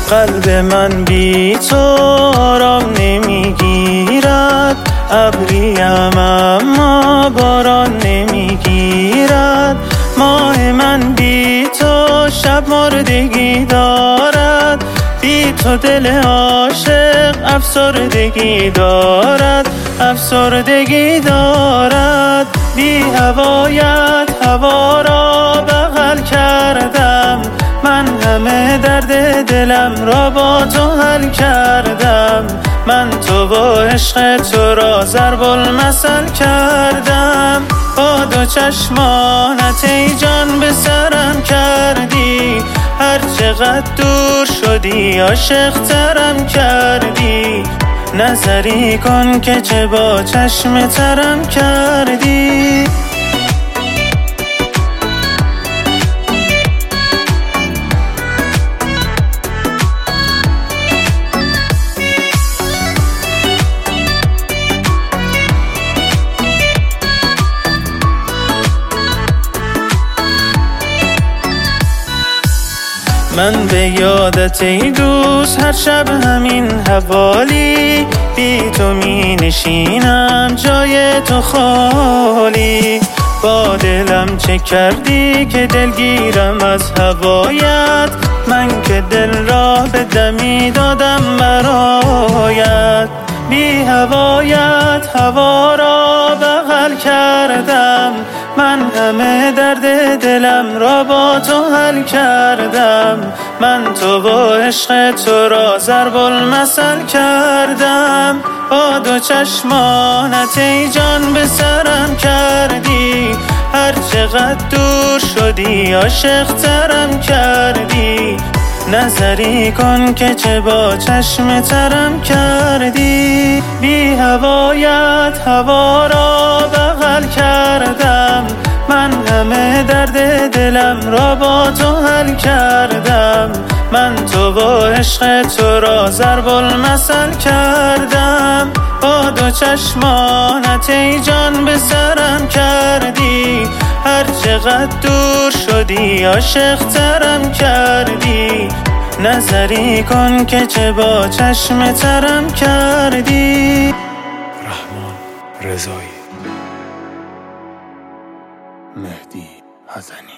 قلب من بی تو آرام نمیگیرد، ابریم اما باران نمیگیرد. ماه من بی تو شب مردگی دارد، بی تو دل عاشق افسردگی دارد، افسردگی دارد. بی هوایت هوا را بغل کردم، من همه درد دلم را با تو حل کردم. من تو با عشق تو را ضرب المثل کردم. با دو چشمانت ای جان به سرم کردی، هر چقدر دور شدی عاشق ترم کردی. نظری کن که چه با چشم ترم کردی. من به یادت ای دوست هر شب همین حوالی، بی تو می نشینم جای تو خالی. با دلم چه کردی که دلگیرم از هوایت، من که دل را به دمی دادم برایت. بی هوایت هوا را بغل کردم، من همه درد دلم را با تو حل کردم. من تو با عشق تو را ضرب المثل کردم. با دو چشمانت ای جان به سرم کردی، هر چقدر دور شدی عاشق ترم کردی. نظری کن که چه با چشم ترم کردی. بی هوایت هوا را بغل کردم، من همه درد دلم را با تو حل کردم. من تو با عشق تو را ضرب المثل کردم. با دو چشمانت ای جان به سرم کردی، هر چقدر دور شدی عاشق ترم کردی. نظری کن که چه با چشم ترم کردی. رحمان رضایی، مهدی حزنی.